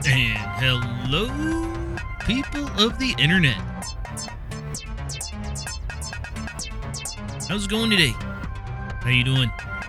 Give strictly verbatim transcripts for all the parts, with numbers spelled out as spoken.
And hello, people of the internet. How's it going today? How you doing?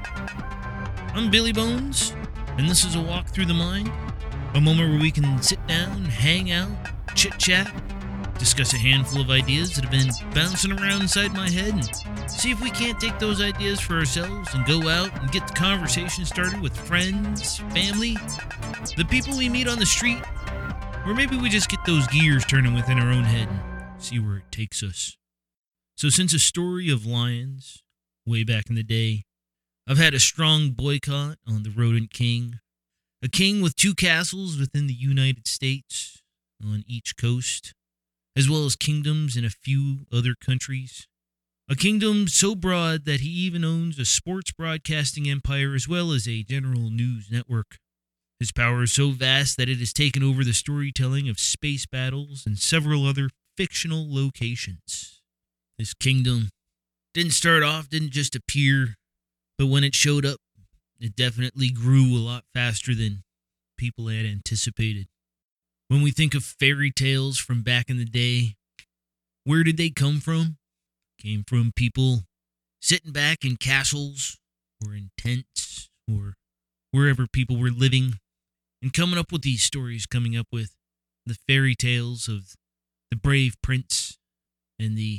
I'm Billy Bones, and this is a walk through the mind, a moment where we can sit down, hang out, chit-chat, discuss a handful of ideas that have been bouncing around inside my head, and see if we can't take those ideas for ourselves and go out and get the conversation started with friends, family, the people we meet on the street, or maybe we just get those gears turning within our own head and see where it takes us. So since a story of lions way back in the day, I've had a strong boycott on the rodent king, a king with two castles within the United States on each coast, as well as kingdoms in a few other countries. A kingdom so broad that he even owns a sports broadcasting empire as well as a general news network. His power is so vast that it has taken over the storytelling of space battles and several other fictional locations. This kingdom didn't start off, didn't just appear, but when it showed up, it definitely grew a lot faster than people had anticipated. When we think of fairy tales from back in the day, where did they come from? Came from people sitting back in castles or in tents or wherever people were living and coming up with these stories, coming up with the fairy tales of the brave prince and the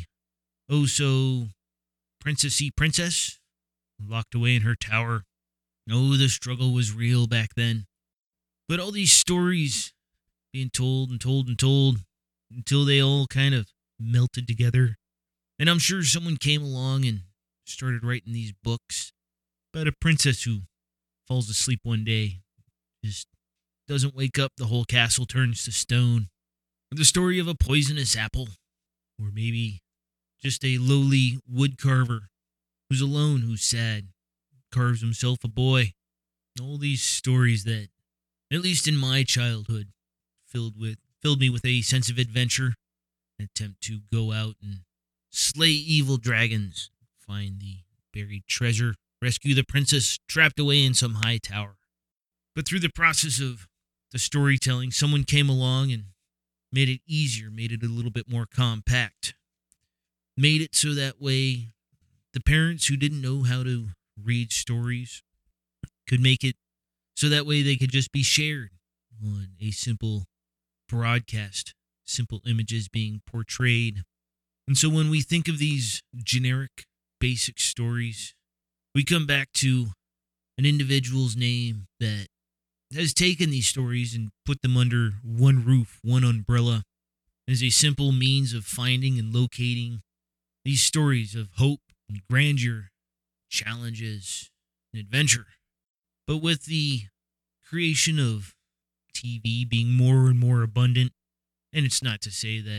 oh-so princessy princess locked away in her tower. Oh, the struggle was real back then. But all these stories being told and told and told until they all kind of melted together. And I'm sure someone came along and started writing these books about a princess who falls asleep one day, just doesn't wake up, the whole castle turns to stone. Or the story of a poisonous apple. Or maybe just a lowly wood carver who's alone, who's sad, carves himself a boy. All these stories that, at least in my childhood, filled with filled me with a sense of adventure, an attempt to go out and slay evil dragons, find the buried treasure, rescue the princess trapped away in some high tower. But through the process of the storytelling, someone came along and made it easier, made it a little bit more compact, made it so that way the parents who didn't know how to read stories could make it so that way they could just be shared on a simple broadcast, simple images being portrayed. And so when we think of these generic, basic stories, we come back to an individual's name that has taken these stories and put them under one roof, one umbrella, as a simple means of finding and locating these stories of hope and grandeur, challenges, and adventure. But with the creation of T V being more and more abundant, and it's not to say that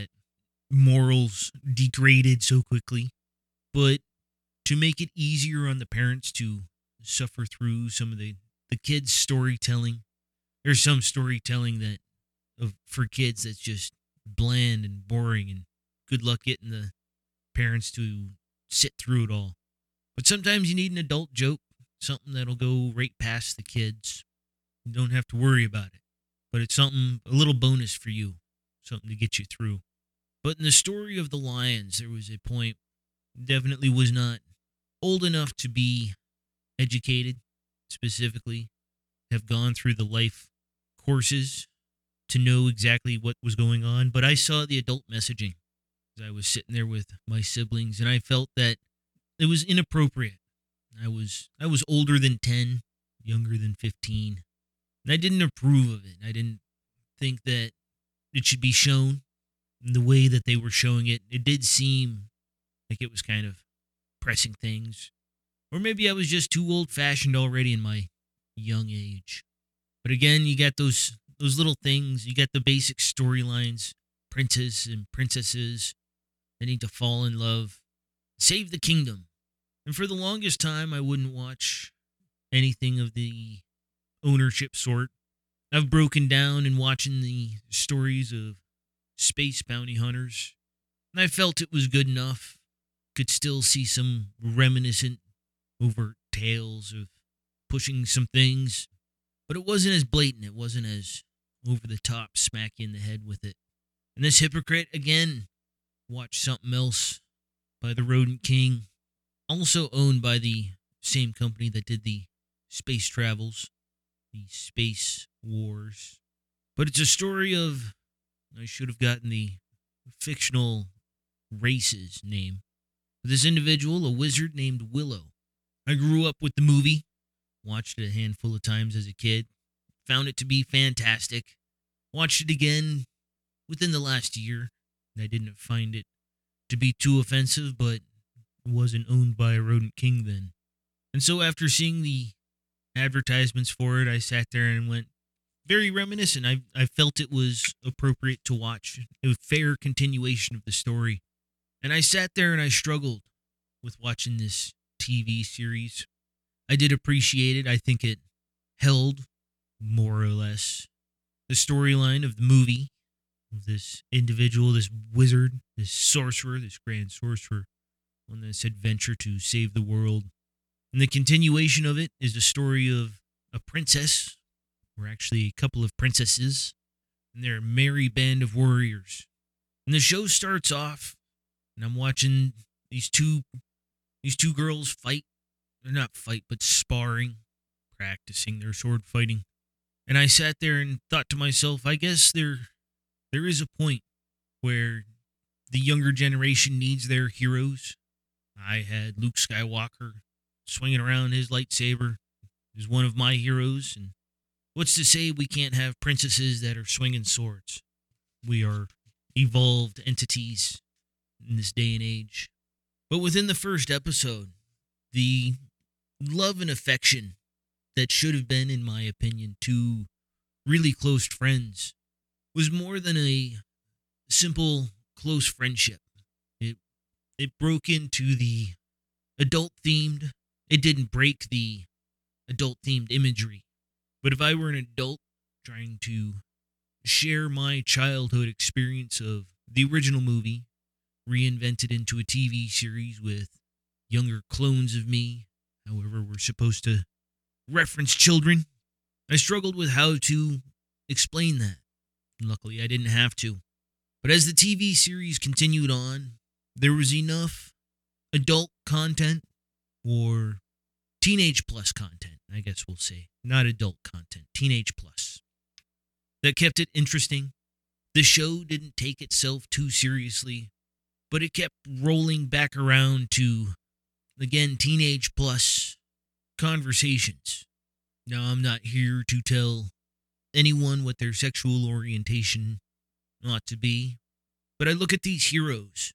morals degraded so quickly, but to make it easier on the parents to suffer through some of the, the kids' storytelling. There's some storytelling that of for kids that's just bland and boring, and good luck getting the parents to sit through it all. But sometimes you need an adult joke, something that'll go right past the kids. You don't have to worry about it, but it's something, a little bonus for you, something to get you through. But in the story of the lions, there was a point, definitely was not old enough to be educated, specifically, have gone through the life courses to know exactly what was going on. But I saw the adult messaging as I was sitting there with my siblings, and I felt that it was inappropriate. I was I was older than ten, younger than fifteen, and I didn't approve of it. I didn't think that it should be shown in the way that they were showing it. It did seem like it was kind of pressing things. Or maybe I was just too old-fashioned already in my young age. But again, you got those those little things. You got the basic storylines, princes and princesses. They need to fall in love, save the kingdom. And for the longest time, I wouldn't watch anything of the ownership sort. I've broken down in watching the stories of space bounty hunters, and I felt it was good enough. Could still see some reminiscent overt tales of pushing some things, but it wasn't as blatant. It wasn't as over the top, smack you in the head with it. And this hypocrite, again, watched something else by the Rodent King, also owned by the same company that did the space travels, the Space Wars. But it's a story of, I should have gotten the fictional race's name. This individual, a wizard named Willow. I grew up with the movie, watched it a handful of times as a kid, found it to be fantastic, watched it again within the last year, and I didn't find it to be too offensive, but it wasn't owned by a Rodent King then. And so after seeing the advertisements for it, I sat there and went very reminiscent. I, I felt it was appropriate to watch, a fair continuation of the story. And I sat there and I struggled with watching this T V series. I did appreciate it. I think it held, more or less, the storyline of the movie, of this individual, this wizard, this sorcerer, this grand sorcerer, on this adventure to save the world. And the continuation of it is the story of a princess, or actually a couple of princesses, and their merry band of warriors. And the show starts off, and I'm watching these two these two girls fight. They're not fight, but sparring, practicing their sword fighting. And I sat there and thought to myself, I guess there there is a point where the younger generation needs their heroes. I had Luke Skywalker swinging around his lightsaber. He's one of my heroes. And what's to say we can't have princesses that are swinging swords? We are evolved entities in this day and age. But within the first episode, the love and affection that should have been, in my opinion, two really close friends was more than a simple close friendship. It it broke into the adult themed. It didn't break the adult themed imagery. But if I were an adult trying to share my childhood experience of the original movie, reinvented into a T V series with younger clones of me, however we're supposed to reference children, I struggled with how to explain that. Luckily, I didn't have to. But as the T V series continued on, there was enough adult content, or teenage plus content, I guess we'll say. Not adult content, teenage plus, that kept it interesting. The show didn't take itself too seriously, but it kept rolling back around to, again, teenage plus conversations. Now, I'm not here to tell anyone what their sexual orientation ought to be, but I look at these heroes,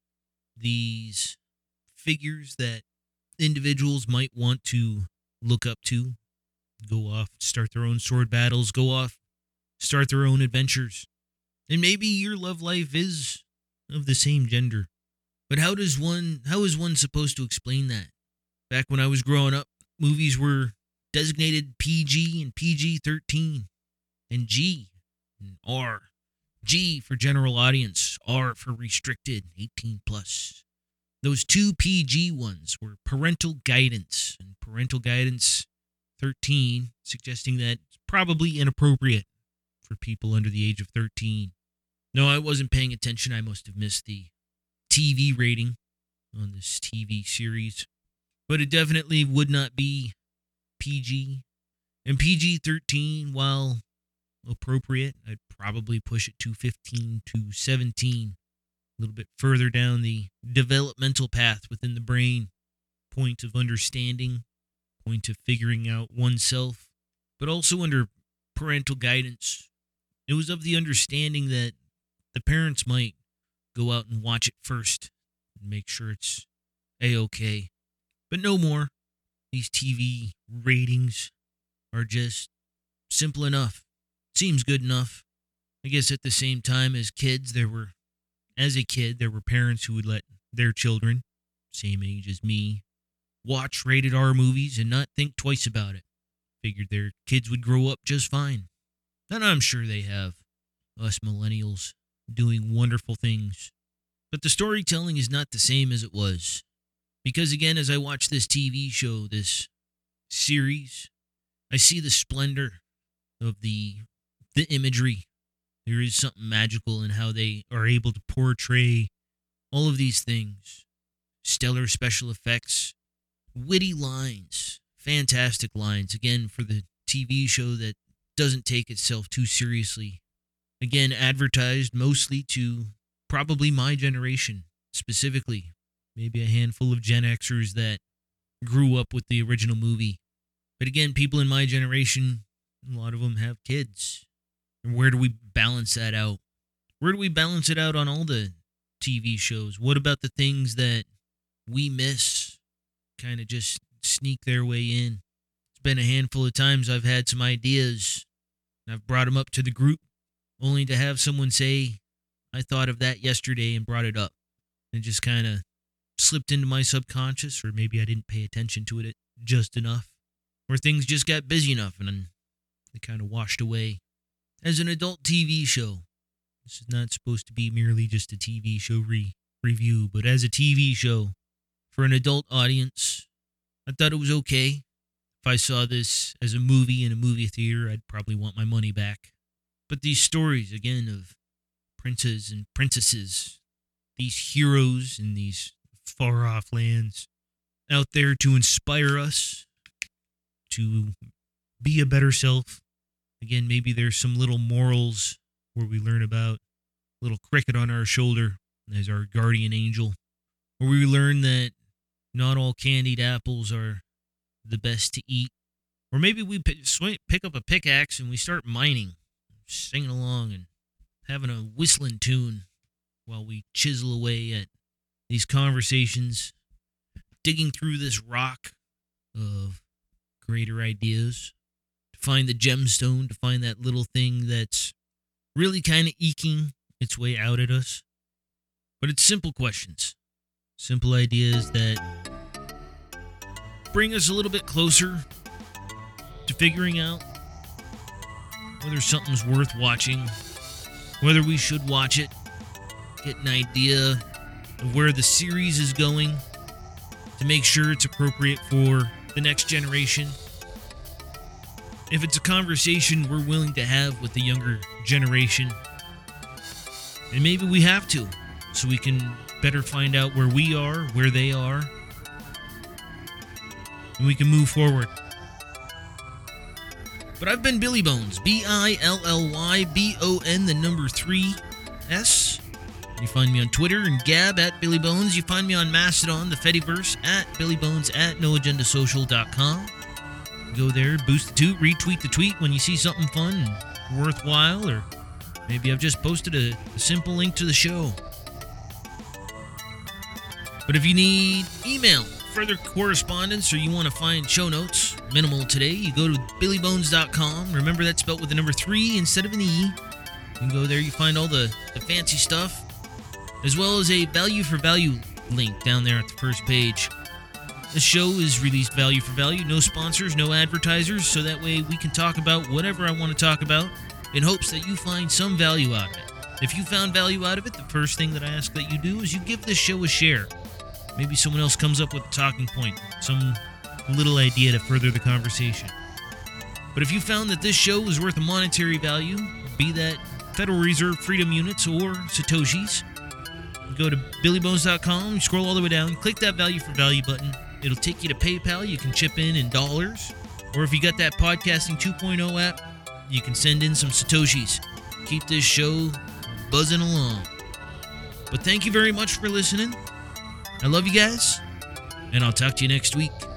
these figures that individuals might want to look up to, go off, start their own sword battles, go off, start their own adventures. And maybe your love life is of the same gender. But how does one, how is one supposed to explain that? Back when I was growing up, movies were designated P G and P G thirteen, and G and R. G for general audience, R for restricted, eighteen plus. Those two P G ones were parental guidance, and parental guidance thirteen, suggesting that it's probably inappropriate for people under the age of thirteen. No, I wasn't paying attention. I must have missed the T V rating on this T V series. But it definitely would not be P G. And P G thirteen, while appropriate, I'd probably push it to fifteen to seventeen. A little bit further down the developmental path within the brain. Point of understanding, point of figuring out oneself, but also under parental guidance. It was of the understanding that the parents might go out and watch it first and make sure it's A-okay. But no more. These T V ratings are just simple enough. Seems good enough. I guess at the same time as kids, there were, as a kid, there were parents who would let their children, same age as me, watch rated R movies and not think twice about it. Figured their kids would grow up just fine. And I'm sure they have. Us millennials doing wonderful things. But the storytelling is not the same as it was. Because again, as I watch this T V show, this series, I see the splendor of the the imagery, There is something magical in how they are able to portray all of these things. Stellar special effects, witty lines, fantastic lines. Again, for the T V show that doesn't take itself too seriously. Again, advertised mostly to probably my generation, specifically. Maybe a handful of Gen Xers that grew up with the original movie. But again, people in my generation, a lot of them have kids. And where do we balance that out? Where do we balance it out on all the T V shows? What about the things that we miss kind of just sneak their way in? It's been a handful of times I've had some ideas, and I've brought them up to the group, only to have someone say, I thought of that yesterday and brought it up. And it just kind of slipped into my subconscious, or maybe I didn't pay attention to it just enough, or things just got busy enough and then they kind of washed away. As an adult T V show, this is not supposed to be merely just a T V show re- review, but as a T V show for an adult audience, I thought it was okay. If I saw this as a movie in a movie theater, I'd probably want my money back. But these stories, again, of princes and princesses, these heroes in these far-off lands, out there to inspire us to be a better self. Again, maybe there's some little morals where we learn about a little cricket on our shoulder as our guardian angel, where we learn that not all candied apples are the best to eat. Or maybe we pick, swing, pick up a pickaxe and we start mining, singing along and having a whistling tune while we chisel away at these conversations, digging through this rock of greater ideas, to find the gemstone, to find that little thing that's really kind of eking its way out at us. But it's simple questions, simple ideas that bring us a little bit closer to figuring out whether something's worth watching, whether we should watch it, get an idea of where the series is going to make sure it's appropriate for the next generation. If it's a conversation we're willing to have with the younger generation, and maybe we have to, so we can better find out where we are, where they are, and we can move forward. But I've been Billy Bones, B I L L Y B O N, the number three S. You find me on Twitter and Gab at Billy Bones. You find me on Mastodon, the Fediverse, at Billy Bones at no agenda social dot com. Go there, boost the toot, retweet the tweet when you see something fun and worthwhile, or maybe I've just posted a, a simple link to the show. But if you need email, further correspondence, or you want to find show notes, minimal today, you go to billy bones dot com. Remember, that's spelled with the number three instead of an E. You can go there, you find all the, the fancy stuff, as well as a value for value link down there at the first page. This show is released value for value, no sponsors, no advertisers, so that way we can talk about whatever I want to talk about in hopes that you find some value out of it. If you found value out of it, the first thing that I ask that you do is you give this show a share. Maybe someone else comes up with a talking point, some little idea to further the conversation. But if you found that this show was worth a monetary value, be that Federal Reserve Freedom Units or Satoshis, go to billy bones dot com, scroll all the way down, click that value for value button. It'll take you to PayPal. You can chip in in dollars. Or if you got that Podcasting two point oh app, you can send in some Satoshis. Keep this show buzzing along. But thank you very much for listening. I love you guys, and I'll talk to you next week.